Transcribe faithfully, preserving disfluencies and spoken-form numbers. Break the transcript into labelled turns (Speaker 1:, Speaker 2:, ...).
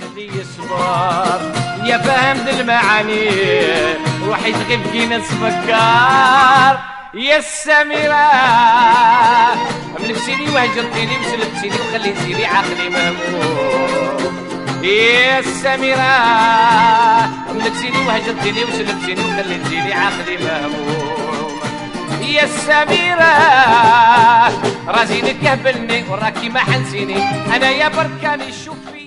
Speaker 1: لي الصبر يا فاهم المعاني روحي تغيب نتفكر يا السميرة ملبسيني وهجرتيني وسلبتيني وخليتيني عقلي مهموم يا السميرة ملبسيني وهجرتيني وسلبتيني وخليتيني عقلي مهموم يا السميرة رازيني تقهبلني وراكي ما حنسيني انا يا بركاني شوفي